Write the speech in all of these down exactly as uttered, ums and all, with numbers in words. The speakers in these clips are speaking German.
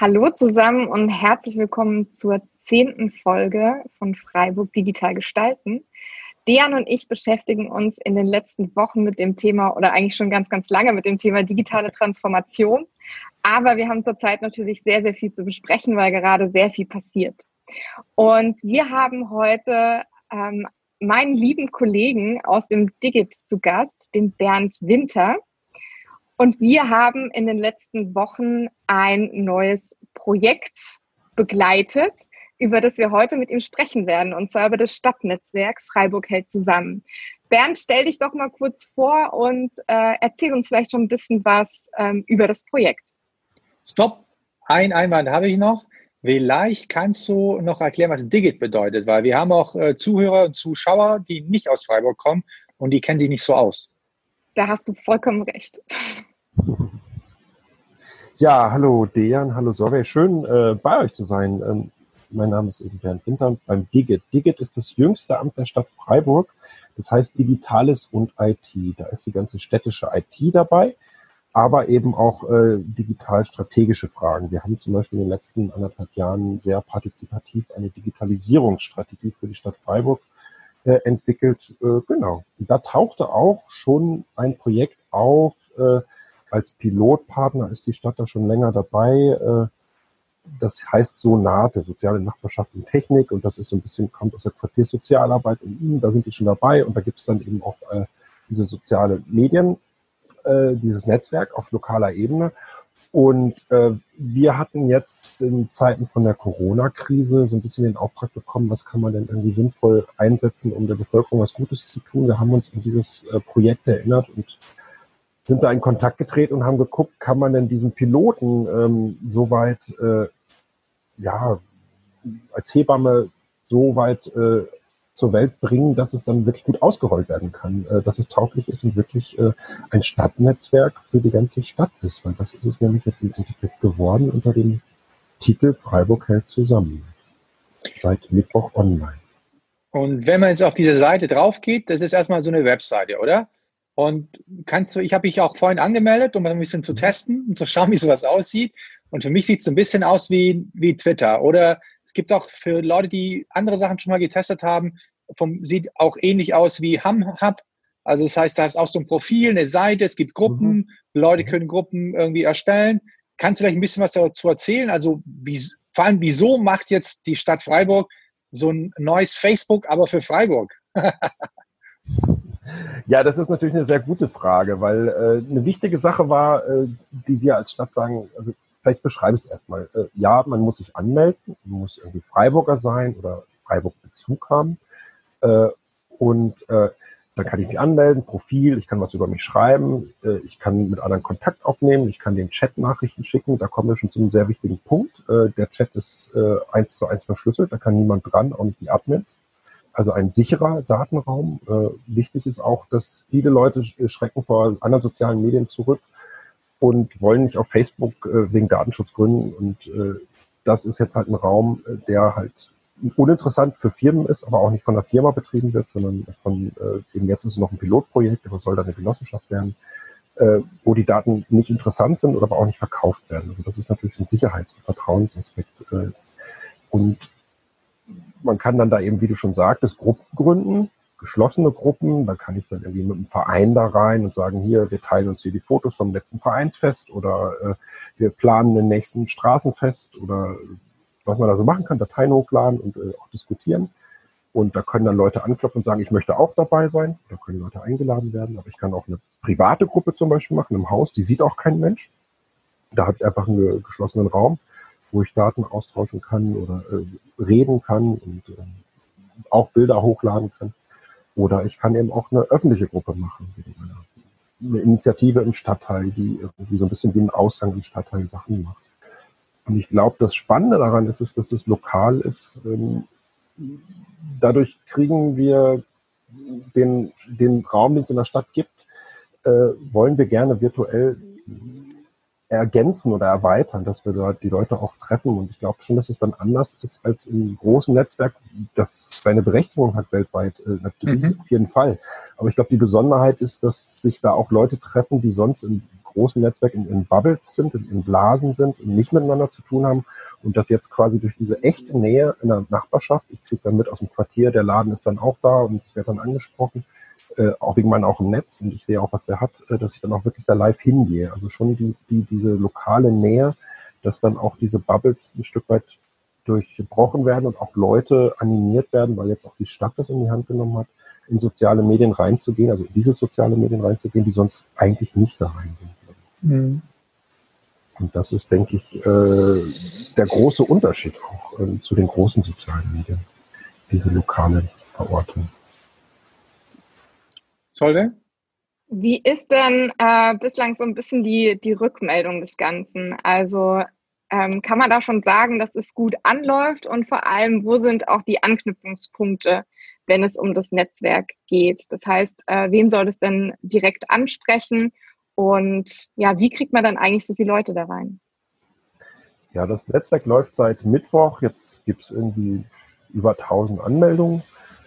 Hallo zusammen und herzlich willkommen zur zehnten Folge von Freiburg Digital Gestalten. Dejan und ich beschäftigen uns in den letzten Wochen mit dem Thema oder eigentlich schon ganz, ganz lange mit dem Thema digitale Transformation. Aber wir haben zurzeit natürlich sehr, sehr viel zu besprechen, weil gerade sehr viel passiert. Und wir haben heute ähm, meinen lieben Kollegen aus dem Digit zu Gast, den Bernd Winter. Und wir haben in den letzten Wochen ein neues Projekt begleitet, über das wir heute mit ihm sprechen werden, und zwar über das Stadtnetzwerk Freiburg hält zusammen. Bernd, stell dich doch mal kurz vor und äh, erzähl uns vielleicht schon ein bisschen was ähm, über das Projekt. Stopp, ein Einwand habe ich noch. Vielleicht kannst du noch erklären, was Digit bedeutet, weil wir haben auch äh, Zuhörer und Zuschauer, die nicht aus Freiburg kommen und die kennen sich nicht so aus. Da hast du vollkommen recht. Ja, hallo Dejan, hallo Sorge, schön äh, bei euch zu sein. Ähm, mein Name ist eben Bernd Winter beim Digit. Digit ist das jüngste Amt der Stadt Freiburg, das heißt Digitales und I T. Da ist die ganze städtische I T dabei, aber eben auch äh, digital-strategische Fragen. Wir haben zum Beispiel in den letzten anderthalb Jahren sehr partizipativ eine Digitalisierungsstrategie für die Stadt Freiburg äh, entwickelt. Äh, genau. Und da tauchte auch schon ein Projekt auf. Äh, als Pilotpartner ist die Stadt da schon länger dabei. Äh, das heißt Sonate, soziale Nachbarschaft und Technik. Und das ist so ein bisschen, kommt aus der Quartiersozialarbeit. Und da sind die schon dabei. Und da gibt es dann eben auch äh, diese soziale Medien, äh, dieses Netzwerk auf lokaler Ebene. Und äh, wir hatten jetzt in Zeiten von der Corona-Krise so ein bisschen den Auftrag bekommen, was kann man denn irgendwie sinnvoll einsetzen, um der Bevölkerung was Gutes zu tun. Wir haben uns an dieses äh, Projekt erinnert und sind da in Kontakt getreten und haben geguckt, kann man denn diesen Piloten ähm, so weit, äh, ja, als Hebamme so weit äh, zur Welt bringen, dass es dann wirklich gut ausgerollt werden kann, äh, dass es tauglich ist und wirklich äh, ein Stadtnetzwerk für die ganze Stadt ist, weil das ist es nämlich jetzt im Endeffekt geworden unter dem Titel Freiburg hält zusammen. Seit Mittwoch online. Und wenn man jetzt auf diese Seite drauf geht, das ist erstmal so eine Webseite, oder? Und kannst du, ich habe mich auch vorhin angemeldet, um ein bisschen zu testen und zu schauen, wie sowas aussieht. Und für mich sieht es ein bisschen aus wie, wie Twitter. Oder es gibt auch für Leute, die andere Sachen schon mal getestet haben, vom, sieht auch ähnlich aus wie HumHub. Also das heißt, da ist auch so ein Profil, eine Seite, es gibt Gruppen, mhm. Leute können Gruppen irgendwie erstellen. Kannst du vielleicht ein bisschen was dazu erzählen? Also wie, vor allem, wieso macht jetzt die Stadt Freiburg so ein neues Facebook, aber für Freiburg? Ja, das ist natürlich eine sehr gute Frage, weil äh, eine wichtige Sache war, äh, die wir als Stadt sagen, also vielleicht beschreibe ich es erstmal. Äh, ja, man muss sich anmelden, man muss irgendwie Freiburger sein oder Freiburg-Bezug haben. Äh, und äh, dann kann ich mich anmelden, Profil, ich kann was über mich schreiben, äh, ich kann mit anderen Kontakt aufnehmen, ich kann den Chat-Nachrichten schicken. Da kommen wir schon zu einem sehr wichtigen Punkt. Äh, der Chat ist äh, eins zu eins verschlüsselt, da kann niemand dran, auch nicht die Admins. Also ein sicherer Datenraum. Äh, wichtig ist auch, dass viele Leute schrecken vor anderen sozialen Medien zurück und wollen nicht auf Facebook äh, wegen Datenschutzgründen. Und äh, das ist jetzt halt ein Raum, der halt uninteressant für Firmen ist, aber auch nicht von der Firma betrieben wird, sondern von, äh, eben jetzt ist es noch ein Pilotprojekt, aber soll dann eine Genossenschaft werden, äh, wo die Daten nicht interessant sind oder aber auch nicht verkauft werden. Also das ist natürlich ein Sicherheits- und Vertrauensaspekt. Äh, und man kann dann da eben, wie du schon sagtest, Gruppen gründen, geschlossene Gruppen. Da kann ich dann irgendwie mit einem Verein da rein und sagen, hier, wir teilen uns hier die Fotos vom letzten Vereinsfest oder äh, wir planen den nächsten Straßenfest oder was man da so machen kann, Dateien hochladen und äh, auch diskutieren. Und da können dann Leute anklopfen und sagen, ich möchte auch dabei sein. Da können Leute eingeladen werden. Aber ich kann auch eine private Gruppe zum Beispiel machen im Haus. Die sieht auch kein Mensch. Da habe ich einfach einen geschlossenen Raum, wo ich Daten austauschen kann oder äh, reden kann und äh, auch Bilder hochladen kann. Oder ich kann eben auch eine öffentliche Gruppe machen, eine Initiative im Stadtteil, die irgendwie so ein bisschen wie ein Aushang im Stadtteil Sachen macht. Und ich glaube, das Spannende daran ist, ist, dass es lokal ist. Ähm, dadurch kriegen wir den, den Raum, den es in der Stadt gibt, äh, wollen wir gerne virtuell ergänzen oder erweitern, dass wir da die Leute auch treffen. Und ich glaube schon, dass es dann anders ist als im großen Netzwerk, das seine Berechtigung hat weltweit. Äh, natürlich mhm. auf jeden Fall. Aber ich glaube, die Besonderheit ist, dass sich da auch Leute treffen, die sonst in großen Netzwerken in, in Bubbles sind, in, in Blasen sind und nicht miteinander zu tun haben. Und das jetzt quasi durch diese echte Nähe in der Nachbarschaft, ich kriege dann mit aus dem Quartier, der Laden ist dann auch da und ich werde dann angesprochen, äh, auch wegen meinem auch im Netz und ich sehe auch, was der hat, äh, dass ich dann auch wirklich da live hingehe. Also schon die, die, diese lokale Nähe, dass dann auch diese Bubbles ein Stück weit durchbrochen werden und auch Leute animiert werden, weil jetzt auch die Stadt das in die Hand genommen hat, in soziale Medien reinzugehen, also in diese soziale Medien reinzugehen, die sonst eigentlich nicht da reingehen würden. Mhm. Und das ist, denke ich, äh, der große Unterschied auch äh, zu den großen sozialen Medien, diese lokale Verortung. Solve? Wie ist denn äh, bislang so ein bisschen die, die Rückmeldung des Ganzen? Also ähm, kann man da schon sagen, dass es gut anläuft und vor allem, wo sind auch die Anknüpfungspunkte, wenn es um das Netzwerk geht? Das heißt, äh, wen soll es denn direkt ansprechen und ja, wie kriegt man dann eigentlich so viele Leute da rein? Ja, das Netzwerk läuft seit Mittwoch, jetzt gibt es irgendwie über tausend Anmeldungen.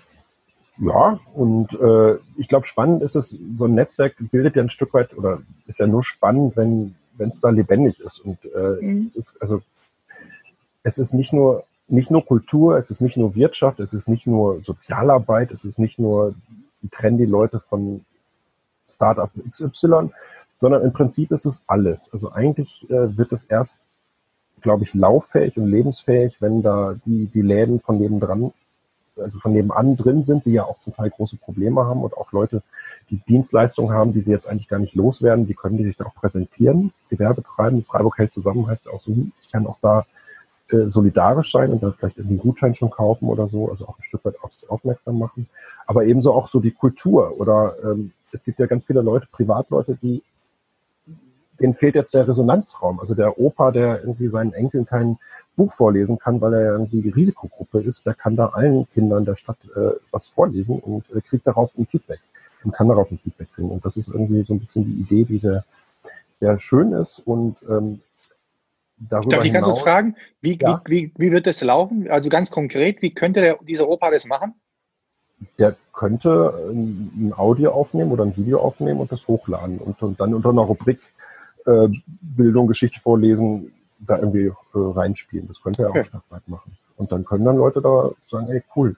Ja, und äh, ich glaube, spannend ist es, so ein Netzwerk bildet ja ein Stück weit, oder ist ja nur spannend, wenn wenn es da lebendig ist. Und äh, mhm. es ist also es ist nicht nur nicht nur Kultur, es ist nicht nur Wirtschaft, es ist nicht nur Sozialarbeit, es ist nicht nur, die trennen die Leute von Startup X Y, sondern im Prinzip ist es alles. Also eigentlich äh, wird es erst, glaube ich, lauffähig und lebensfähig, wenn da die die Läden von nebendran, also von nebenan drin sind, die ja auch zum Teil große Probleme haben und auch Leute, die Dienstleistungen haben, die sie jetzt eigentlich gar nicht loswerden, die können die sich da auch präsentieren, Gewerbe treiben. Freiburg hält zusammen, heißt auch so, ich kann auch da äh, solidarisch sein und dann vielleicht irgendwie einen Gutschein schon kaufen oder so, also auch ein Stück weit aufs aufmerksam machen. Aber ebenso auch so die Kultur oder ähm, es gibt ja ganz viele Leute, Privatleute, die denen fehlt jetzt der Resonanzraum. Also der Opa, der irgendwie seinen Enkeln kein Buch vorlesen kann, weil er irgendwie die Risikogruppe ist, der kann da allen Kindern der Stadt äh, was vorlesen und äh, kriegt darauf ein Feedback und kann darauf ein Feedback kriegen. Und das ist irgendwie so ein bisschen die Idee, die sehr, sehr schön ist. Und ähm, darüber Darf ich ganz kurz fragen, wie, ja? wie, wie, wie wird das laufen? Also ganz konkret, wie könnte der, dieser Opa das machen? Der könnte ein Audio aufnehmen oder ein Video aufnehmen und das hochladen und, und dann unter einer Rubrik äh, Bildung, Geschichte vorlesen, da irgendwie äh, reinspielen. Das könnte er okay. auch stadtweit machen. Und dann können dann Leute da sagen, ey, cool,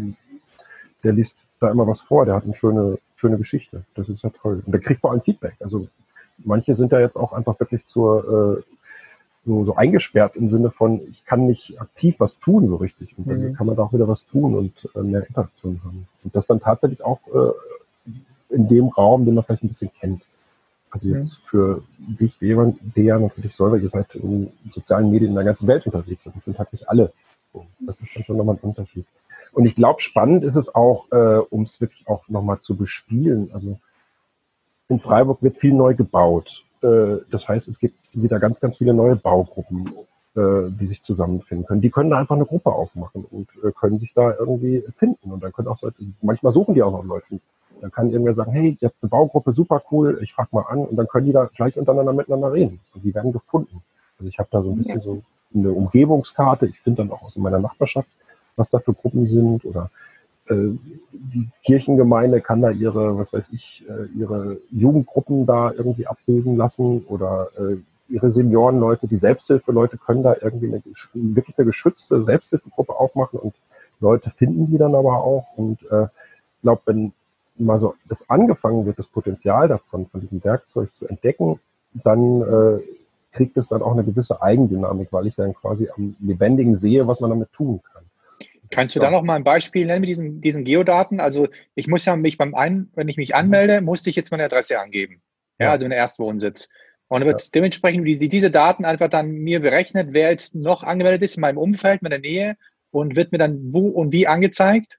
der liest da immer was vor, der hat eine schöne, schöne Geschichte. Das ist ja toll. Und der kriegt vor allem Feedback. Also manche sind da jetzt auch einfach wirklich zur äh, so, so eingesperrt im Sinne von, ich kann nicht aktiv was tun so richtig. Und dann mhm. kann man da auch wieder was tun und äh, mehr Interaktion haben. Und das dann tatsächlich auch äh, in dem Raum, den man vielleicht ein bisschen kennt. Also jetzt mhm. für dich, Dejan, Dejan und für dich, Solveig, ihr seid in sozialen Medien in der ganzen Welt unterwegs. Das sind halt nicht alle. Das ist dann schon nochmal ein Unterschied. Und ich glaube, spannend ist es auch, äh, um es wirklich auch nochmal zu bespielen. Also in Freiburg wird viel neu gebaut. Äh, das heißt, es gibt wieder ganz, ganz viele neue Baugruppen, äh, die sich zusammenfinden können. Die können da einfach eine Gruppe aufmachen und äh, können sich da irgendwie finden. Und dann können auch Leute, manchmal suchen die auch noch Leute. Dann kann irgendwer sagen, hey, ihr habt eine Baugruppe, super cool, ich frag mal an. Und dann können die da gleich untereinander miteinander reden. Und die werden gefunden. Also ich habe da so ein bisschen so eine Umgebungskarte. Ich finde dann auch aus meiner Nachbarschaft, was da für Gruppen sind. Oder äh, die Kirchengemeinde kann da ihre, was weiß ich, äh, ihre Jugendgruppen da irgendwie abbilden lassen. Oder äh, ihre Seniorenleute, die Selbsthilfeleute können da irgendwie eine, wirklich eine geschützte Selbsthilfegruppe aufmachen. Und Leute finden die dann aber auch. Und äh, ich glaube, wenn mal so das angefangen wird, das Potenzial davon, von diesem Werkzeug zu entdecken, dann äh, kriegt es dann auch eine gewisse Eigendynamik, weil ich dann quasi am Lebendigen sehe, was man damit tun kann. Kannst du da noch mal ein Beispiel nennen mit diesen, diesen Geodaten? Also ich muss ja mich beim ein, wenn ich mich anmelde, musste ich jetzt meine Adresse angeben. Ja, ja. Also einen Erstwohnsitz. Und dann wird ja. dementsprechend die, diese Daten einfach dann mir berechnet, wer jetzt noch angemeldet ist in meinem Umfeld, in meiner Nähe und wird mir dann wo und wie angezeigt?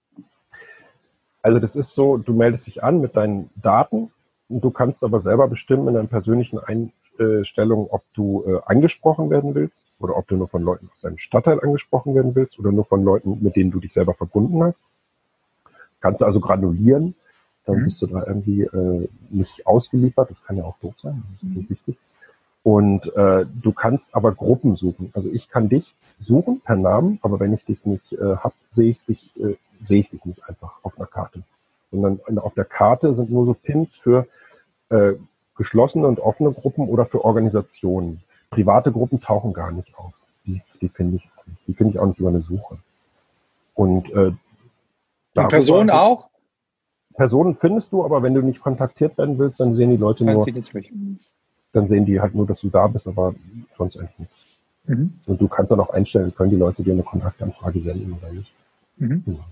Also das ist so, du meldest dich an mit deinen Daten und du kannst aber selber bestimmen in deinen persönlichen Einstellungen, ob du äh, angesprochen werden willst oder ob du nur von Leuten aus deinem Stadtteil angesprochen werden willst oder nur von Leuten, mit denen du dich selber verbunden hast. Kannst du also granulieren, dann mhm. bist du da irgendwie äh, nicht ausgeliefert, das kann ja auch doof sein, das ist natürlich mhm. wichtig. Und äh, du kannst aber Gruppen suchen. Also ich kann dich suchen per Namen, aber wenn ich dich nicht äh, hab, sehe ich dich äh, sehe ich dich nicht einfach auf einer Karte. Sondern auf der Karte sind nur so Pins für äh, geschlossene und offene Gruppen oder für Organisationen. Private Gruppen tauchen gar nicht auf. Die, die finde ich, die finde ich auch nicht über eine Suche. Und, äh, und Personen auch? Personen findest du, aber wenn du nicht kontaktiert werden willst, dann sehen die Leute dann nur, nicht dann sehen die halt nur, dass du da bist, aber sonst eigentlich nichts. Mhm. Und du kannst dann auch einstellen, können die Leute dir eine Kontaktanfrage senden oder nicht. Mhm. Ja.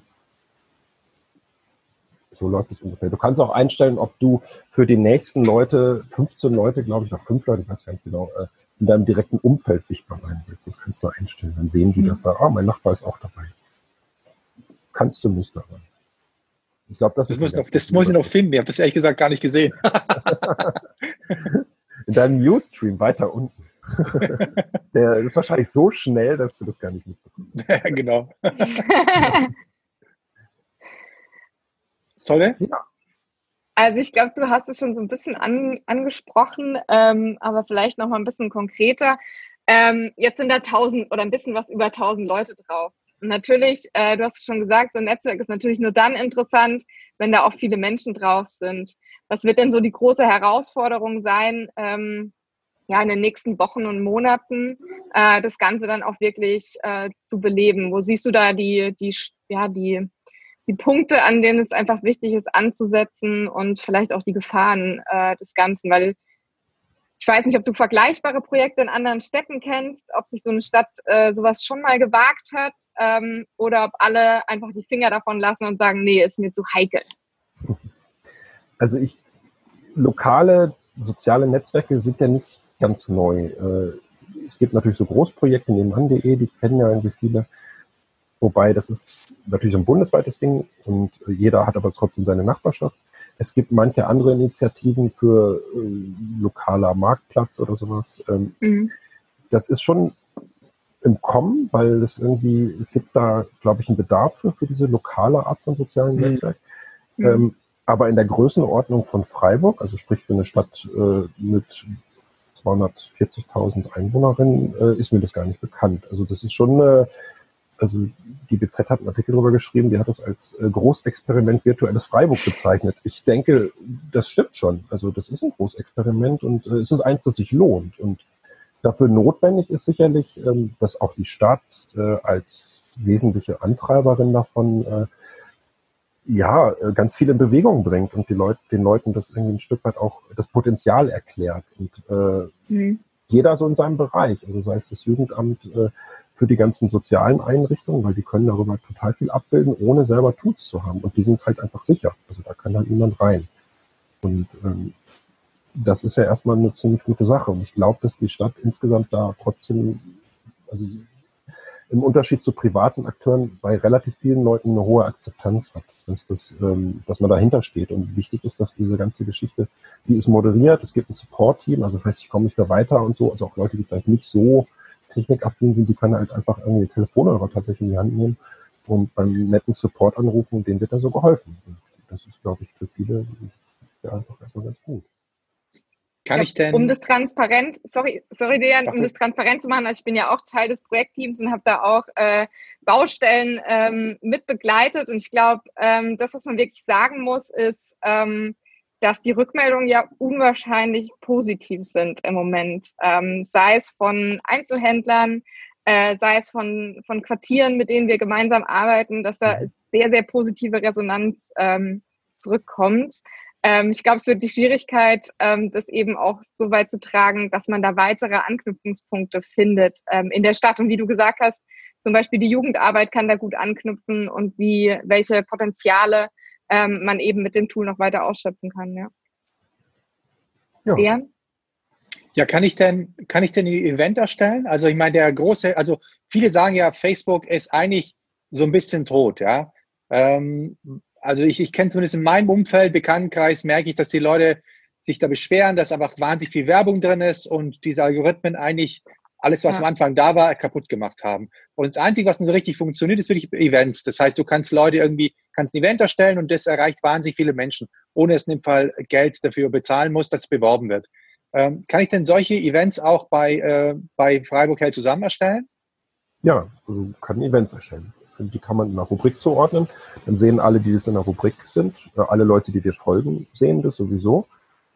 So läuft es ungefähr. Du kannst auch einstellen, ob du für die nächsten Leute, fünfzehn Leute, glaube ich, noch fünf Leute, ich weiß gar nicht genau, in deinem direkten Umfeld sichtbar sein willst. Das kannst du einstellen. Dann sehen die, mhm. dass da, ah, mein Nachbar ist auch dabei. Kannst du, musst du aber. Ich glaube, das, das, muss, noch, das muss ich noch finden. Ich habe das ehrlich gesagt gar nicht gesehen. In deinem Newsstream weiter unten. Der ist wahrscheinlich so schnell, dass du das gar nicht mitbekommst. Ja, genau. Soll ja. Also ich glaube, du hast es schon so ein bisschen an, angesprochen, ähm, aber vielleicht noch mal ein bisschen konkreter. Ähm, jetzt sind da tausend oder ein bisschen was über tausend Leute drauf. Und natürlich, äh, du hast es schon gesagt, so ein Netzwerk ist natürlich nur dann interessant, wenn da auch viele Menschen drauf sind. Was wird denn so die große Herausforderung sein, ähm, ja, in den nächsten Wochen und Monaten äh, das Ganze dann auch wirklich äh, zu beleben? Wo siehst du da die, die, ja, die, die Punkte, an denen es einfach wichtig ist, anzusetzen und vielleicht auch die Gefahren äh, des Ganzen? Weil ich weiß nicht, ob du vergleichbare Projekte in anderen Städten kennst, ob sich so eine Stadt äh, sowas schon mal gewagt hat ähm, oder ob alle einfach die Finger davon lassen und sagen, nee, ist mir zu heikel. Also ich, lokale soziale Netzwerke sind ja nicht ganz neu. Äh, es gibt natürlich so Großprojekte, nebenan.de, die kennen ja irgendwie viele. Wobei, das ist natürlich ein bundesweites Ding und jeder hat aber trotzdem seine Nachbarschaft. Es gibt manche andere Initiativen für äh, lokaler Marktplatz oder sowas. Ähm, mhm. Das ist schon im Kommen, weil es irgendwie, es gibt da, glaube ich, einen Bedarf für, für diese lokale Art von sozialen mhm. Netzwerk. Mhm. Ähm, aber in der Größenordnung von Freiburg, also sprich für eine Stadt äh, mit zweihundertvierzigtausend Einwohnerinnen, äh, ist mir das gar nicht bekannt. Also das ist schon eine, also die B Z hat einen Artikel darüber geschrieben, die hat das als äh, Großexperiment virtuelles Freiburg bezeichnet. Ich denke, das stimmt schon. Also das ist ein Großexperiment und äh, es ist eins, das sich lohnt. Und dafür notwendig ist sicherlich, ähm, dass auch die Stadt äh, als wesentliche Antreiberin davon äh, ja ganz viel in Bewegung bringt und die Leute, den Leuten das irgendwie ein Stück weit auch das Potenzial erklärt. Und äh, mhm. jeder so in seinem Bereich, also sei es das Jugendamt, äh, für die ganzen sozialen Einrichtungen, weil die können darüber total viel abbilden, ohne selber Tools zu haben. Und die sind halt einfach sicher. Also da kann halt niemand rein. Und ähm, das ist ja erstmal eine ziemlich gute Sache. Und ich glaube, dass die Stadt insgesamt da trotzdem, also im Unterschied zu privaten Akteuren, bei relativ vielen Leuten eine hohe Akzeptanz hat, dass, das, ähm, dass man dahinter steht. Und wichtig ist, dass diese ganze Geschichte, die ist moderiert, es gibt ein Support-Team, also heißt, ich komme nicht mehr weiter und so, also auch Leute, die vielleicht nicht so technikaffin sind, die können halt einfach irgendwie die Telefonhörer tatsächlich in die Hand nehmen und beim netten Support anrufen und denen wird da so geholfen. Und das ist, glaube ich, für viele ja einfach erstmal ganz gut. Kann ich denn? Um das transparent, sorry, sorry Dejan, um das transparent zu machen, also ich bin ja auch Teil des Projektteams und habe da auch äh, Baustellen ähm, mit begleitet und ich glaube, ähm, das, was man wirklich sagen muss, ist, ähm, dass die Rückmeldungen ja unwahrscheinlich positiv sind im Moment, ähm, sei es von Einzelhändlern, äh, sei es von, von Quartieren, mit denen wir gemeinsam arbeiten, dass da sehr, sehr positive Resonanz ähm, zurückkommt. Ähm, ich glaube, es wird die Schwierigkeit, ähm, das eben auch so weit zu tragen, dass man da weitere Anknüpfungspunkte findet ähm, in der Stadt. Und wie du gesagt hast, zum Beispiel die Jugendarbeit kann da gut anknüpfen und wie welche Potenziale ähm, man eben mit dem Tool noch weiter ausschöpfen kann. Ja. Ja. Dejan? Ja, kann ich denn, kann ich denn ein Event erstellen? Also ich meine, der große, also viele sagen ja, Facebook ist eigentlich so ein bisschen tot, ja. Ähm, also ich, ich kenne zumindest in meinem Umfeld, Bekanntenkreis, merke ich, dass die Leute sich da beschweren, dass einfach wahnsinnig viel Werbung drin ist und diese Algorithmen eigentlich alles, was ja. am Anfang da war, kaputt gemacht haben. Und das Einzige, was so richtig funktioniert, ist wirklich Events. Das heißt, du kannst Leute irgendwie, kannst ein Event erstellen und das erreicht wahnsinnig viele Menschen, ohne dass in dem Fall Geld dafür bezahlen muss, dass es beworben wird. Ähm, kann ich denn solche Events auch bei, äh, bei Freiburg Hell zusammen erstellen? Ja, also kann Events erstellen. Die kann man in einer Rubrik zuordnen. Dann sehen alle, die das in der Rubrik sind, alle Leute, die dir folgen, sehen das sowieso.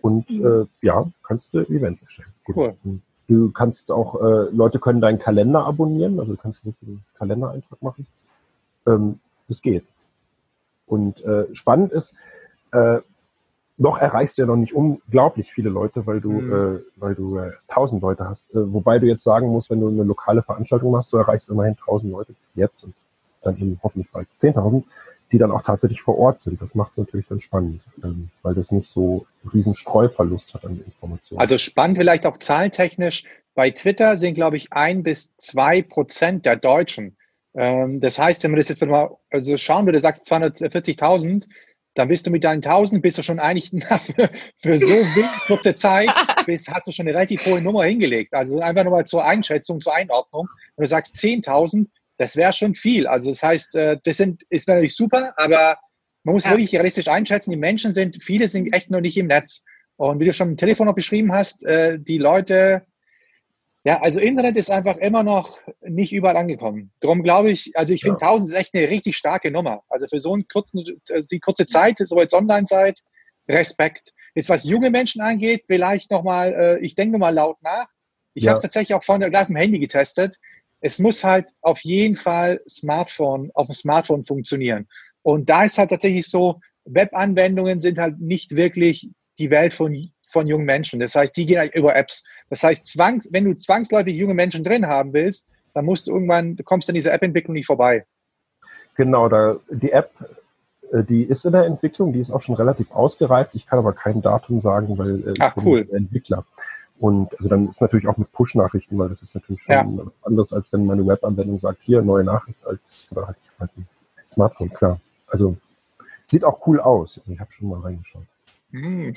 Und äh, ja, kannst du Events erstellen. Gut. Cool. Du kannst auch, äh, Leute können deinen Kalender abonnieren, also du kannst wirklich einen Kalendereintrag machen. Ähm, das geht. Und äh, spannend ist, äh, noch erreichst du ja noch nicht unglaublich viele Leute, weil du, mhm. äh, weil du äh, erst tausend Leute hast. Äh, wobei du jetzt sagen musst, wenn du eine lokale Veranstaltung machst, du erreichst immerhin tausend Leute jetzt und dann eben hoffentlich bald zehntausend, die dann auch tatsächlich vor Ort sind. Das macht es natürlich dann spannend, ähm, weil das nicht so einen riesen Streuverlust hat an Informationen. Also spannend vielleicht auch zahlentechnisch. Bei Twitter sind, glaube ich, ein bis zwei Prozent der Deutschen. Ähm, das heißt, wenn man das jetzt mal also schauen würde, sagst zweihundertvierzigtausend, dann bist du mit deinen tausend, bist du schon eigentlich für, für so kurze Zeit, bist, hast du schon eine relativ hohe Nummer hingelegt. Also einfach nochmal zur Einschätzung, zur Einordnung. Wenn du sagst zehntausend, das wäre schon viel. Also das heißt, das sind, ist natürlich super, aber man muss ja. wirklich realistisch einschätzen. Die Menschen sind, viele sind echt noch nicht im Netz. Und wie du schon im Telefon noch beschrieben hast, die Leute, ja, also Internet ist einfach immer noch nicht überall angekommen. Darum glaube ich, also ich finde ja. tausend ist echt eine richtig starke Nummer. Also für so einen kurzen, die kurze Zeit, so jetzt Online-Zeit, Respekt. Jetzt was junge Menschen angeht, vielleicht nochmal, ich denke nochmal laut nach. Ich ja. habe es tatsächlich auch vorhin gleich im Handy getestet. Es muss halt auf jeden Fall Smartphone, auf dem Smartphone funktionieren. Und da ist halt tatsächlich so, Webanwendungen sind halt nicht wirklich die Welt von, von jungen Menschen. Das heißt, die gehen halt über Apps. Das heißt, zwangs, wenn du zwangsläufig junge Menschen drin haben willst, dann musst du irgendwann, du kommst an dieser App-Entwicklung nicht vorbei. Genau, da, die App, die ist in der Entwicklung, die ist auch schon relativ ausgereift. Ich kann aber kein Datum sagen, weil äh, Ach, ich cool. bin der Entwickler. Und also dann ist natürlich auch mit Push-Nachrichten, weil das ist natürlich schon ja. anders, als wenn meine Webanwendung sagt, hier, neue Nachricht, als da hatte ich halt ein Smartphone, klar. Also sieht auch cool aus. Ich habe schon mal reingeschaut. Hm.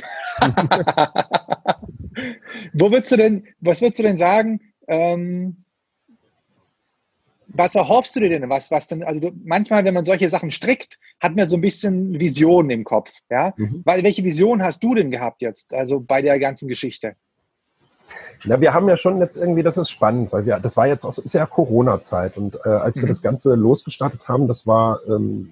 Wo würdest du denn, was würdest du denn sagen, ähm, was erhoffst du dir denn? Was, was denn, also du, manchmal, wenn man solche Sachen strickt, hat man so ein bisschen Visionen im Kopf, ja? Mhm. Weil, welche Vision hast du denn gehabt jetzt, also bei der ganzen Geschichte? Ja, wir haben ja schon jetzt irgendwie, das ist spannend, weil wir, das war jetzt auch, ist ja Corona-Zeit und äh, als mhm. wir das Ganze losgestartet haben, das war, ähm,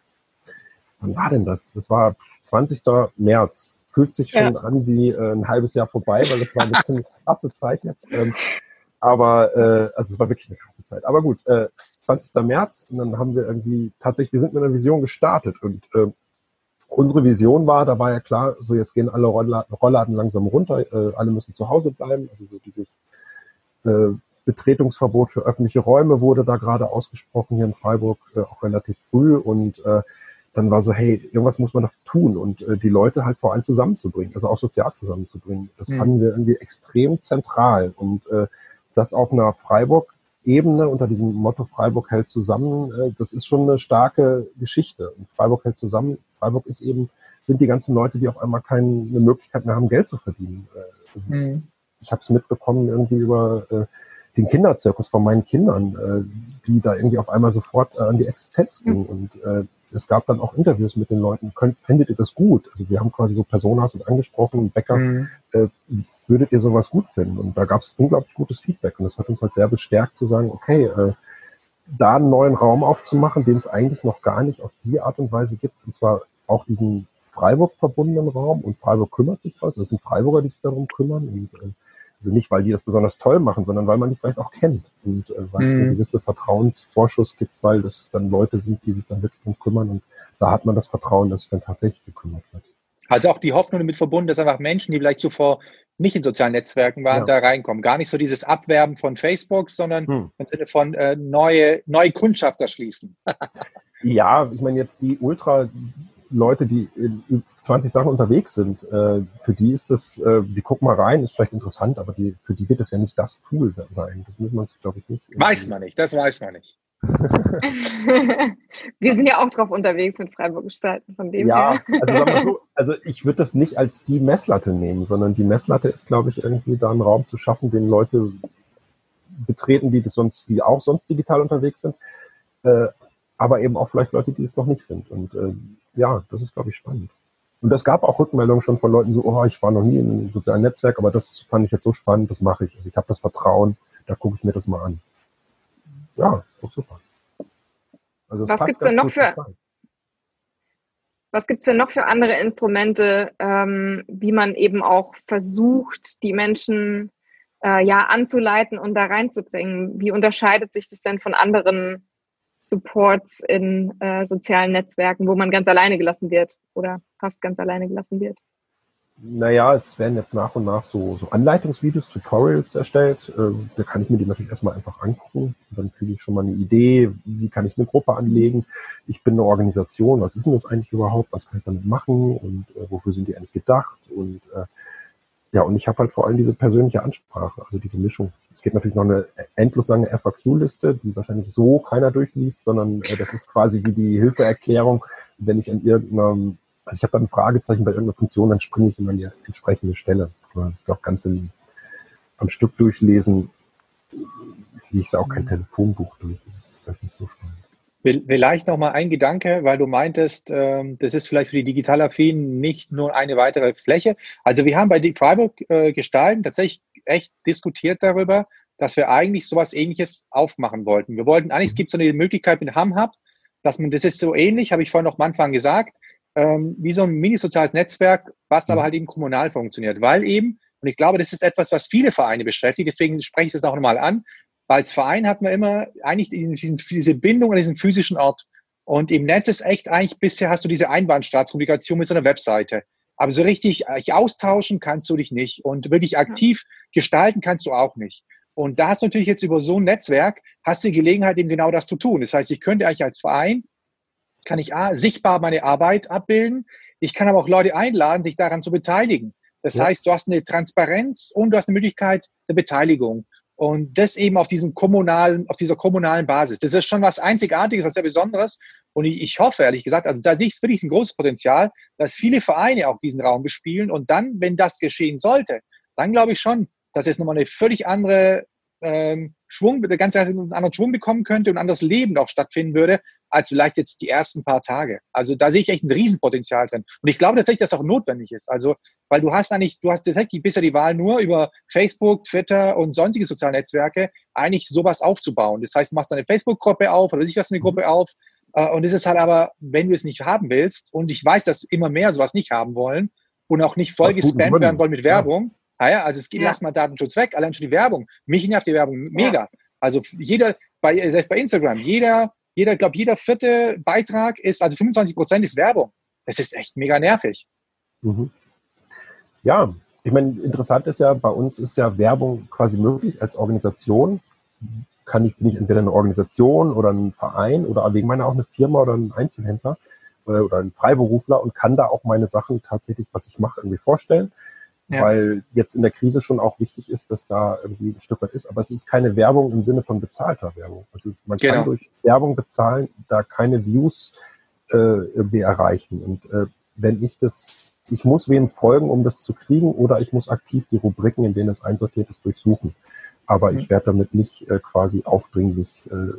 wann war denn das? Das war zwanzigster März. Fühlt sich schon ja. an wie äh, ein halbes Jahr vorbei, weil das war eine ziemlich krasse Zeit jetzt. Ähm, aber, äh, also es war wirklich eine krasse Zeit. Aber gut, äh, zwanzigster März und dann haben wir irgendwie, tatsächlich, wir sind mit einer Vision gestartet und äh, unsere Vision war, da war ja klar, so jetzt gehen alle Rollladen, Rollladen langsam runter, äh, alle müssen zu Hause bleiben. Also so dieses äh, Betretungsverbot für öffentliche Räume wurde da gerade ausgesprochen hier in Freiburg, äh, auch relativ früh. Und äh, dann war so, hey, irgendwas muss man doch tun und äh, die Leute halt vor allem zusammenzubringen, also auch sozial zusammenzubringen. Das mhm. fanden wir irgendwie extrem zentral. Und äh, das auf einer Freiburg-Ebene unter diesem Motto Freiburg hält zusammen, äh, das ist schon eine starke Geschichte. Und Freiburg hält zusammen. Freiburg ist eben, sind die ganzen Leute, die auf einmal keine Möglichkeit mehr haben, Geld zu verdienen. Also mhm. Ich habe es mitbekommen irgendwie über äh, den Kinderzirkus von meinen Kindern, äh, die da irgendwie auf einmal sofort äh, an die Existenz gingen. Mhm. Und äh, es gab dann auch Interviews mit den Leuten. Könnt, findet ihr das gut? Also wir haben quasi so Personas und angesprochen, Bäcker, mhm. äh, würdet ihr sowas gut finden? Und da gab es unglaublich gutes Feedback. Und das hat uns halt sehr bestärkt zu sagen, okay, äh, da einen neuen Raum aufzumachen, den es eigentlich noch gar nicht auf die Art und Weise gibt. Und zwar auch diesen Freiburg verbundenen Raum. Und Freiburg kümmert sich was. Das sind Freiburger, die sich darum kümmern. Und äh, also nicht, weil die das besonders toll machen, sondern weil man die vielleicht auch kennt. Und äh, weil mhm. es einen gewissen Vertrauensvorschuss gibt, weil das dann Leute sind, die sich dann wirklich drum kümmern. Und da hat man das Vertrauen, dass sich dann tatsächlich gekümmert wird. Also auch die Hoffnung damit verbunden, dass einfach Menschen, die vielleicht zuvor nicht in sozialen Netzwerken waren, ja. da reinkommen. Gar nicht so dieses Abwerben von Facebook, sondern hm. im Sinne von äh, neue, neue Kundschaft erschließen. Ja, ich meine jetzt die Ultra Leute, die in zwanzig Sachen unterwegs sind, äh, für die ist das, äh, die gucken mal rein, ist vielleicht interessant, aber die, für die wird es ja nicht das Tool sein. Das muss man sich, glaube ich, nicht. Weiß man nicht, das weiß man nicht. Wir sind ja auch drauf unterwegs mit Freiburg gestalten, von dem ja, her. Also, sagen wir so, also ich würde das nicht als die Messlatte nehmen, sondern die Messlatte ist, glaube ich, irgendwie da einen Raum zu schaffen, den Leute betreten, die das sonst, die auch sonst digital unterwegs sind, äh, aber eben auch vielleicht Leute, die es noch nicht sind. Und äh, ja, das ist, glaube ich, spannend. Und es gab auch Rückmeldungen schon von Leuten so, oh, ich war noch nie in einem sozialen Netzwerk, aber das fand ich jetzt so spannend, das mache ich. Also ich habe das Vertrauen, da gucke ich mir das mal an. Ja, doch super. Also was gibt es denn noch für... Was gibt es denn noch für andere Instrumente, ähm, wie man eben auch versucht, die Menschen äh, ja anzuleiten und da reinzubringen? Wie unterscheidet sich das denn von anderen Supports in äh, sozialen Netzwerken, wo man ganz alleine gelassen wird oder fast ganz alleine gelassen wird? Naja, es werden jetzt nach und nach so, so Anleitungsvideos, Tutorials erstellt. Ähm, da kann ich mir die natürlich erstmal einfach angucken. Und dann kriege ich schon mal eine Idee, wie kann ich eine Gruppe anlegen. Ich bin eine Organisation, was ist denn das eigentlich überhaupt? Was kann ich damit machen? Und äh, wofür sind die eigentlich gedacht? Und äh, ja, und ich habe halt vor allem diese persönliche Ansprache, also diese Mischung. Es gibt natürlich noch eine endlos lange F A Q-Liste, die wahrscheinlich so keiner durchliest, sondern äh, das ist quasi wie die Hilfeerklärung, wenn ich an irgendeinem Also ich habe dann ein Fragezeichen bei irgendeiner Funktion, dann springe ich immer an die entsprechende Stelle. Ich glaube, ganz im, am Stück durchlesen, ich lese auch kein Telefonbuch durch. Das ist vielleicht nicht so spannend. Vielleicht noch mal ein Gedanke, weil du meintest, ähm, das ist vielleicht für die Digitalaffinen nicht nur eine weitere Fläche. Also wir haben bei Freiburg äh, Gestalten tatsächlich echt diskutiert darüber, dass wir eigentlich sowas Ähnliches aufmachen wollten. Wir wollten eigentlich, es gibt so eine Möglichkeit mit HamHub, dass man, das ist so ähnlich, habe ich vorhin noch am Anfang gesagt, ähm, wie so ein mini-soziales Netzwerk, was aber halt eben kommunal funktioniert. Weil eben, und ich glaube, das ist etwas, was viele Vereine beschäftigt, deswegen spreche ich es auch nochmal an, weil als Verein hat man immer eigentlich diesen, diesen, diese Bindung an diesen physischen Ort. Und im Netz ist echt eigentlich, bisher hast du diese Einbahnstraßenkommunikation mit so einer Webseite. Aber so richtig austauschen kannst du dich nicht. Und wirklich aktiv gestalten kannst du auch nicht. Und da hast du natürlich jetzt über so ein Netzwerk, hast du die Gelegenheit, eben genau das zu tun. Das heißt, ich könnte eigentlich als Verein, kann ich A, sichtbar meine Arbeit abbilden. Ich kann aber auch Leute einladen, sich daran zu beteiligen. Das ja. heißt, du hast eine Transparenz und du hast eine Möglichkeit der Beteiligung. Und das eben auf diesem kommunalen, auf dieser kommunalen Basis. Das ist schon was Einzigartiges, was sehr Besonderes. Und ich, ich hoffe, ehrlich gesagt, also da sehe ich wirklich ein großes Potenzial, dass viele Vereine auch diesen Raum bespielen. Und dann, wenn das geschehen sollte, dann glaube ich schon, dass es nochmal eine völlig andere ähm, Schwung, der ganze einen anderen Schwung bekommen könnte und ein anderes Leben auch stattfinden würde, als vielleicht jetzt die ersten paar Tage. Also da sehe ich echt ein Riesenpotenzial drin. Und ich glaube tatsächlich, dass das auch notwendig ist. Also, weil du hast eigentlich, du hast tatsächlich bisher die Wahl nur über Facebook, Twitter und sonstige soziale Netzwerke eigentlich sowas aufzubauen. Das heißt, du machst eine Facebook-Gruppe auf oder sich was eine Gruppe auf. Und es ist halt aber, wenn du es nicht haben willst, und ich weiß, dass immer mehr sowas nicht haben wollen und auch nicht voll gespammt werden wollen mit Werbung. Ja. Ja, also es geht, ja. lass mal Datenschutz weg, allein schon die Werbung. Mich nervt die Werbung mega. Ja. Also jeder, bei, selbst bei Instagram, jeder, jeder, glaube jeder vierte Beitrag ist, also fünfundzwanzig Prozent ist Werbung. Das ist echt mega nervig. Mhm. Ja, ich meine, interessant ist ja, bei uns ist ja Werbung quasi möglich als Organisation. Kann ich, bin ich entweder eine Organisation oder ein Verein oder wegen meiner auch eine Firma oder ein Einzelhändler oder, oder ein Freiberufler und kann da auch meine Sachen tatsächlich, was ich mache, irgendwie vorstellen. Ja. Weil jetzt in der Krise schon auch wichtig ist, dass da irgendwie ein Stück weit ist. Aber es ist keine Werbung im Sinne von bezahlter Werbung. Also man genau. kann durch Werbung bezahlen, da keine Views äh, irgendwie erreichen. Und äh, wenn ich das, ich muss wem folgen, um das zu kriegen, oder ich muss aktiv die Rubriken, in denen es einsortiert ist, durchsuchen. Aber mhm. ich werde damit nicht äh, quasi aufdringlich äh,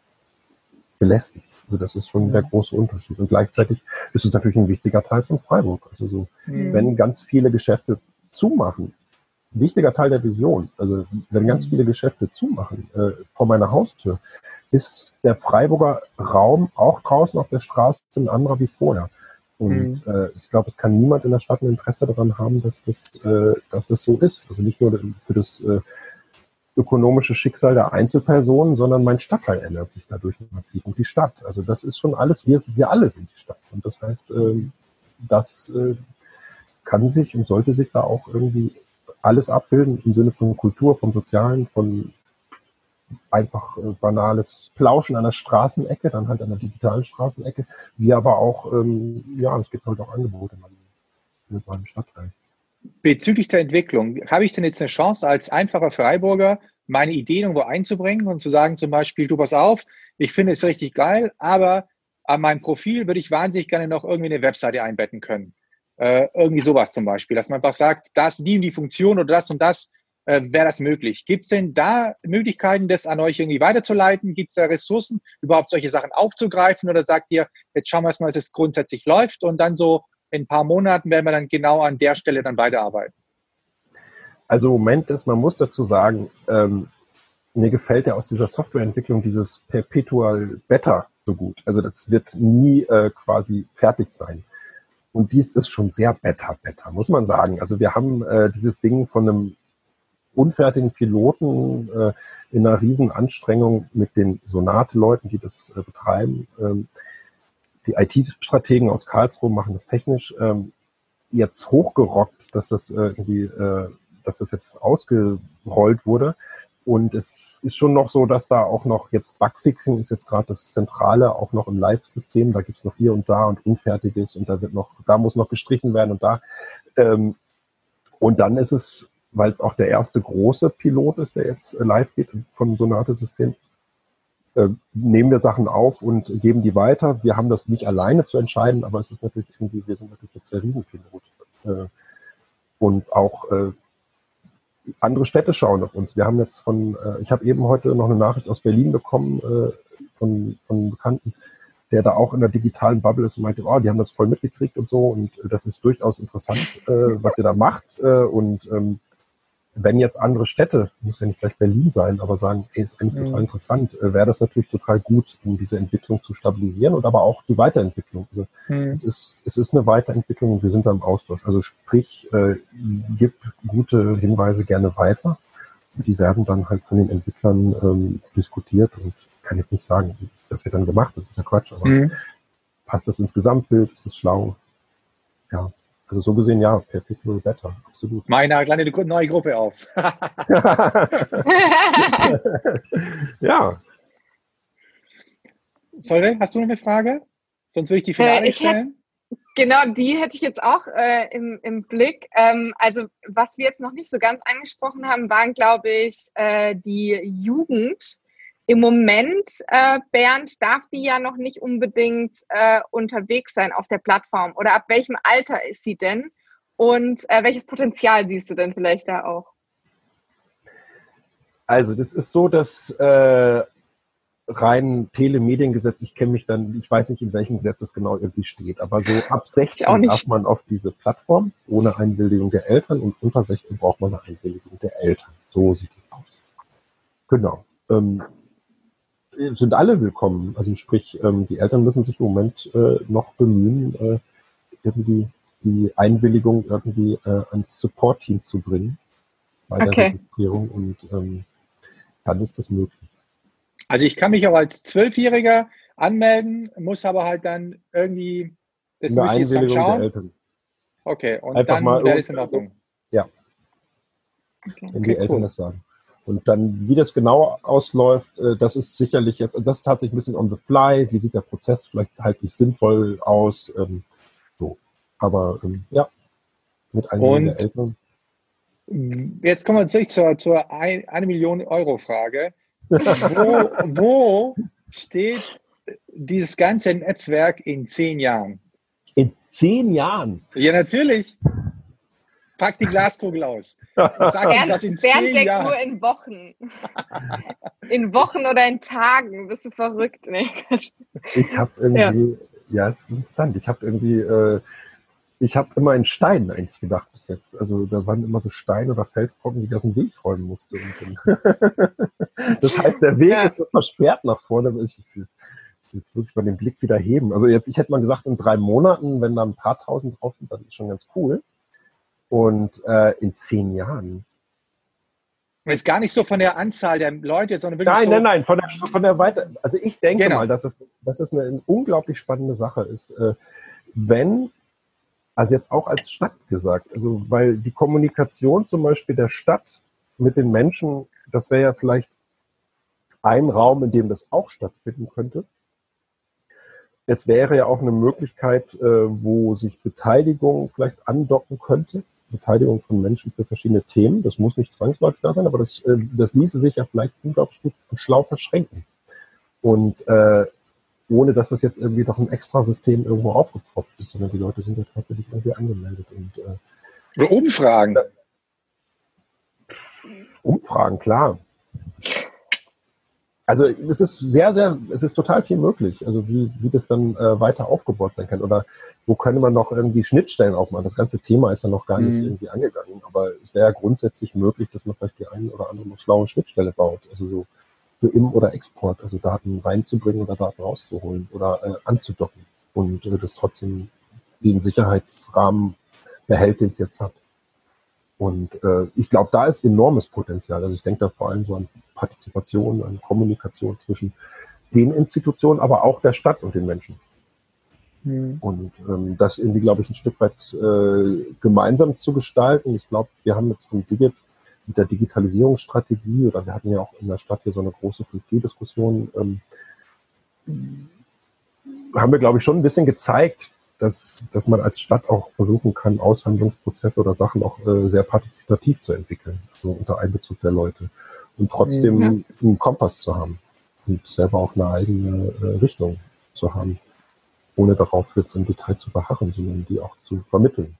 belästigt. Also das ist schon mhm. der große Unterschied. Und gleichzeitig ist es natürlich ein wichtiger Teil von Freiburg. Also so, mhm. wenn ganz viele Geschäfte zumachen, wichtiger Teil der Vision, also wenn ganz viele Geschäfte zumachen äh, vor meiner Haustür, ist der Freiburger Raum auch draußen auf der Straße ein anderer wie vorher. Und mhm. äh, ich glaube, es kann niemand in der Stadt ein Interesse daran haben, dass das, äh, dass das so ist. Also nicht nur für das äh, ökonomische Schicksal der Einzelpersonen, sondern mein Stadtteil ändert sich dadurch massiv und die Stadt. Also das ist schon alles, wir, wir alle sind die Stadt. Und das heißt, äh, das äh, kann sich und sollte sich da auch irgendwie alles abbilden im Sinne von Kultur, vom Sozialen, von einfach äh, banales Plauschen an der Straßenecke, dann halt an der digitalen Straßenecke, wie aber auch, ähm, ja, es gibt halt auch Angebote in meinem, in meinem Stadtteil. Bezüglich der Entwicklung, habe ich denn jetzt eine Chance, als einfacher Freiburger meine Ideen irgendwo einzubringen und zu sagen zum Beispiel, du pass auf, ich finde es richtig geil, aber an meinem Profil würde ich wahnsinnig gerne noch irgendwie eine Webseite einbetten können. Äh, irgendwie sowas zum Beispiel, dass man einfach sagt, das, die und die Funktion oder das und das, äh, wäre das möglich. Gibt es denn da Möglichkeiten, das an euch irgendwie weiterzuleiten? Gibt es da Ressourcen, überhaupt solche Sachen aufzugreifen oder sagt ihr, jetzt schauen wir erstmal, dass es grundsätzlich läuft und dann so in ein paar Monaten werden wir dann genau an der Stelle dann weiterarbeiten? Also im Moment ist, man muss dazu sagen, ähm, mir gefällt ja aus dieser Softwareentwicklung dieses Perpetual Beta so gut. Also das wird nie äh, quasi fertig sein. Und dies ist schon sehr beta-beta, muss man sagen. Also wir haben äh, dieses Ding von einem unfertigen Piloten äh, in einer riesen Anstrengung mit den Sonate-Leuten, die das äh, betreiben. Ähm, die I T-Strategen aus Karlsruhe machen das technisch ähm, jetzt hochgerockt, dass das äh, irgendwie, äh, dass das jetzt ausgerollt wurde. Und es ist schon noch so, dass da auch noch jetzt Bugfixing ist jetzt gerade das Zentrale, auch noch im Live-System. Da gibt's noch hier und da und Unfertiges und da wird noch, da muss noch gestrichen werden und da. Ähm, und dann ist es, weil es auch der erste große Pilot ist, der jetzt live geht vom Sonate-System, äh, nehmen wir Sachen auf und geben die weiter. Wir haben das nicht alleine zu entscheiden, aber es ist natürlich irgendwie, wir sind natürlich jetzt der Riesenpilot. Äh, und auch äh, andere Städte schauen auf uns. Wir haben jetzt von, äh, ich habe eben heute noch eine Nachricht aus Berlin bekommen äh, von, von einem Bekannten, der da auch in der digitalen Bubble ist und meinte, oh, die haben das voll mitgekriegt und so und äh, das ist durchaus interessant, äh, was ihr da macht. Äh, und ähm, wenn jetzt andere Städte, muss ja nicht gleich Berlin sein, aber sagen, ey, ist eigentlich mhm. total interessant, äh, wäre das natürlich total gut, um diese Entwicklung zu stabilisieren und aber auch die Weiterentwicklung. Also mhm. es ist, es ist eine Weiterentwicklung und wir sind da im Austausch. Also sprich, äh, gib gute Hinweise gerne weiter. Die werden dann halt von den Entwicklern ähm, diskutiert und kann jetzt nicht sagen, das wird dann gemacht, das ist ja Quatsch, aber mhm. passt das ins Gesamtbild, ist es schlau? Ja. Also so gesehen, ja, Perpetual Beta, absolut. Meine kleine neue Gruppe auf. Ja. Sorry, hast du noch eine Frage? Sonst würde ich die Finale äh, ich stellen. Hätt, genau, die hätte ich jetzt auch äh, im, im Blick. Ähm, also was wir jetzt noch nicht so ganz angesprochen haben, waren, glaube ich, äh, die Jugend. Im Moment, äh, Bernd, darf die ja noch nicht unbedingt äh, unterwegs sein auf der Plattform. Oder ab welchem Alter ist sie denn? Und äh, welches Potenzial siehst du denn vielleicht da auch? Also das ist so, dass äh, rein Telemediengesetz, ich kenne mich dann, ich weiß nicht, in welchem Gesetz es genau irgendwie steht, aber so ab sechzehn darf man auf diese Plattform ohne Einwilligung der Eltern und unter sechzehn braucht man eine Einwilligung der Eltern. So sieht es aus. Genau. Ähm, sind alle willkommen. Also sprich, ähm, die Eltern müssen sich im Moment äh, noch bemühen, äh, irgendwie die Einwilligung irgendwie äh, ans Support-Team zu bringen bei der okay. Registrierung und ähm, dann ist das möglich. Also ich kann mich auch als Zwölfjähriger anmelden, muss aber halt dann irgendwie, das Eine müsste ich jetzt dann Einwilligung schauen. der Eltern. Okay, und Einfach dann mal wäre es in Ordnung. Ja, Okay. wenn die Okay, Eltern cool. das sagen. Und dann, wie das genau ausläuft, äh, das ist sicherlich jetzt, das ist tatsächlich ein bisschen on the fly. Wie sieht der Prozess vielleicht halbwegs sinnvoll aus? Ähm, so. Aber ähm, ja, mit Einwilligung der Eltern. Jetzt kommen wir zurück zur, zur ein, eine Million Euro Frage. Wo, wo steht dieses ganze Netzwerk in zehn Jahren? In zehn Jahren? Ja, natürlich. Pack die Glaskugel aus. Sag uns, Bernd, was in Bernd zehn denkt Jahren. nur in Wochen. In Wochen oder in Tagen. Bist du verrückt? Nee. Ich habe irgendwie, ja, es ist interessant. Ich habe irgendwie, äh, ich habe immer in Steinen eigentlich gedacht bis jetzt. Also da waren immer so Steine oder Felsbrocken, die ich aus dem Weg räumen musste. Und dann das heißt, der Weg Ja. ist so versperrt nach vorne. Ich, jetzt muss ich mal den Blick wieder heben. Also jetzt, ich hätte mal gesagt, in drei Monaten, wenn da ein paar tausend drauf sind, das ist schon ganz cool. Und äh, in zehn Jahren. Jetzt gar nicht so von der Anzahl der Leute, sondern wirklich Nein, so. nein, nein, von der, von der Weiter. Also ich denke Genau. mal, dass es, dass es eine, eine unglaublich spannende Sache ist, äh, wenn, also jetzt auch als Stadt gesagt, also weil die Kommunikation zum Beispiel der Stadt mit den Menschen, das wäre ja vielleicht ein Raum, in dem das auch stattfinden könnte. Es wäre ja auch eine Möglichkeit, äh, wo sich Beteiligung vielleicht andocken könnte. Beteiligung von Menschen für verschiedene Themen. Das muss nicht zwangsläufig da sein, aber das, äh, das ließe sich ja vielleicht unglaublich gut und schlau verschränken. Und äh, ohne, dass das jetzt irgendwie doch ein Extrasystem irgendwo aufgepfropft ist, sondern die Leute sind ja tatsächlich irgendwie angemeldet. Und äh, Oder Umfragen. Umfragen, klar. Also es ist sehr, sehr, es ist total viel möglich, also wie, wie das dann äh, weiter aufgebaut sein kann. Oder wo könnte man noch irgendwie Schnittstellen aufmachen? Das ganze Thema ist ja noch gar nicht Mhm. irgendwie angegangen, aber es wäre ja grundsätzlich möglich, dass man vielleicht die eine oder andere noch schlaue Schnittstelle baut. Also so für Im- oder Export, also Daten reinzubringen oder Daten rauszuholen oder äh, anzudocken und äh, das trotzdem den Sicherheitsrahmen behält, den es jetzt hat. Und äh, ich glaube, da ist enormes Potenzial. Also ich denke da vor allem so an Partizipation, an Kommunikation zwischen den Institutionen, aber auch der Stadt und den Menschen. Mhm. Und ähm, das irgendwie, glaube ich, ein Stück weit äh, gemeinsam zu gestalten. Ich glaube, wir haben jetzt von Digit mit der Digitalisierungsstrategie, oder wir hatten ja auch in der Stadt hier so eine große fünf G-Diskussion, ähm, haben wir, glaube ich, schon ein bisschen gezeigt, dass, dass man als Stadt auch versuchen kann, Aushandlungsprozesse oder Sachen auch äh, sehr partizipativ zu entwickeln, also unter Einbezug der Leute. Und trotzdem ja. einen Kompass zu haben und selber auch eine eigene äh, Richtung zu haben, ohne darauf jetzt im Detail zu beharren, sondern die auch zu vermitteln.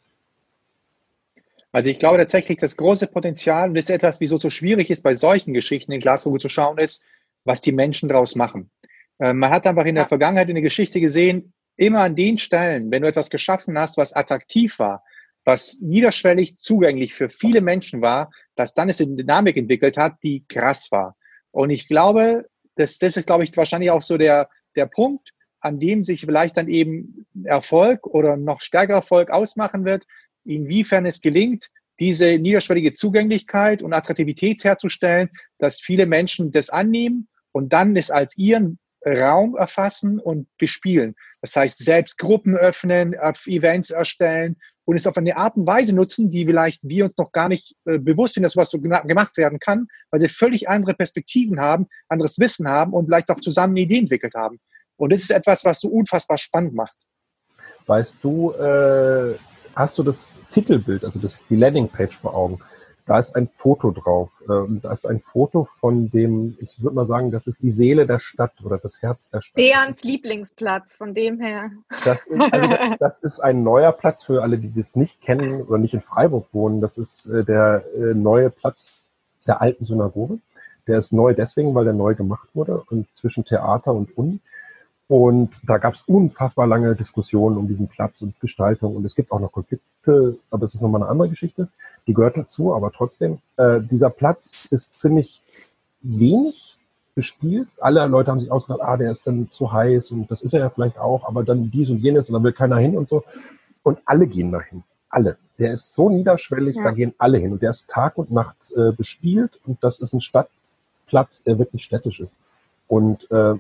Also ich glaube tatsächlich, das große Potenzial, und das ist etwas, wieso es so schwierig ist, bei solchen Geschichten in Glasgow zu schauen, ist, was die Menschen daraus machen. Äh, man hat einfach in der Vergangenheit in der Geschichte gesehen, immer an den Stellen, wenn du etwas geschaffen hast, was attraktiv war, was niederschwellig zugänglich für viele Menschen war, dass dann es eine Dynamik entwickelt hat, die krass war. Und ich glaube, das, das ist, glaube ich, wahrscheinlich auch so der, der Punkt, an dem sich vielleicht dann eben Erfolg oder noch stärkerer Erfolg ausmachen wird, inwiefern es gelingt, diese niederschwellige Zugänglichkeit und Attraktivität herzustellen, dass viele Menschen das annehmen und dann es als ihren Raum erfassen und bespielen. Das heißt, selbst Gruppen öffnen, Events erstellen und es auf eine Art und Weise nutzen, die vielleicht wir uns noch gar nicht äh, bewusst sind, dass sowas so gemacht werden kann, weil sie völlig andere Perspektiven haben, anderes Wissen haben und vielleicht auch zusammen eine Idee entwickelt haben. Und das ist etwas, was so unfassbar spannend macht. Weißt du, äh, hast du das Titelbild, also das, die Landingpage vor Augen? Da ist ein Foto drauf. Ähm, da ist ein Foto von dem, ich würde mal sagen, das ist die Seele der Stadt oder das Herz der Stadt. Deans Lieblingsplatz, von dem her. Das ist, also das, das ist ein neuer Platz für alle, die das nicht kennen oder nicht in Freiburg wohnen. Das ist äh, der äh, neue Platz der alten Synagoge. Der ist neu deswegen, weil der neu gemacht wurde und zwischen Theater und Uni. Und da gab es unfassbar lange Diskussionen um diesen Platz und Gestaltung. Und es gibt auch noch Konflikte, aber es ist nochmal eine andere Geschichte. Die gehört dazu, aber trotzdem, äh, dieser Platz ist ziemlich wenig bespielt. Alle Leute haben sich ausgedacht, ah, der ist dann zu heiß und das ist er ja vielleicht auch, aber dann dies und jenes und da will keiner hin und so. Und alle gehen dahin. Alle. Der ist so niederschwellig, ja. Da gehen alle hin. Und der ist Tag und Nacht äh, bespielt und das ist ein Stadtplatz, der wirklich städtisch ist. Und äh,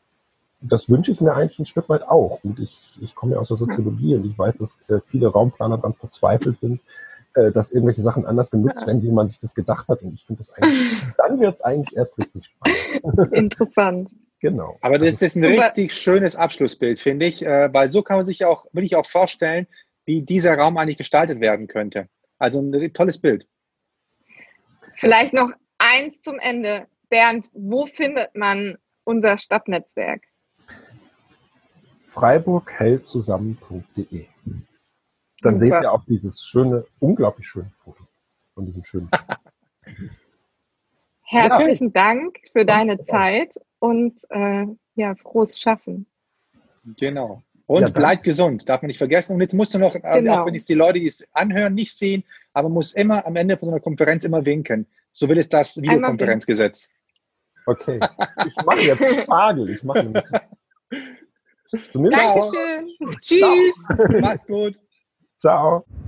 das wünsche ich mir eigentlich ein Stück weit auch. Und ich, ich komme ja aus der Soziologie und ich weiß, dass äh, viele Raumplaner dann verzweifelt sind, äh, dass irgendwelche Sachen anders genutzt werden, wie man sich das gedacht hat. Und ich finde das eigentlich, dann wird es eigentlich erst richtig spannend. Interessant. Genau. Aber das ist ein richtig schönes Abschlussbild, finde ich, äh, weil so kann man sich auch, will ich auch vorstellen, wie dieser Raum eigentlich gestaltet werden könnte. Also ein tolles Bild. Vielleicht noch eins zum Ende. Bernd, wo findet man unser Stadtnetzwerk? freiburg hält zusammen punkt de. Dann Super. Seht ihr auch dieses schöne, unglaublich schöne Foto von diesem schönen. Herzlichen okay. Dank für deine okay. Zeit und äh, ja, frohes Schaffen. Genau. Und ja, bleib gesund, darf man nicht vergessen. Und jetzt musst du noch, genau. auch wenn es die Leute, die es anhören, nicht sehen, aber muss immer am Ende von so einer Konferenz immer winken. So will es das Videokonferenzgesetz. Okay. Ich mache jetzt Spargel. Ich mache nämlich. Dankeschön. Tschüss. Macht's gut. Ciao.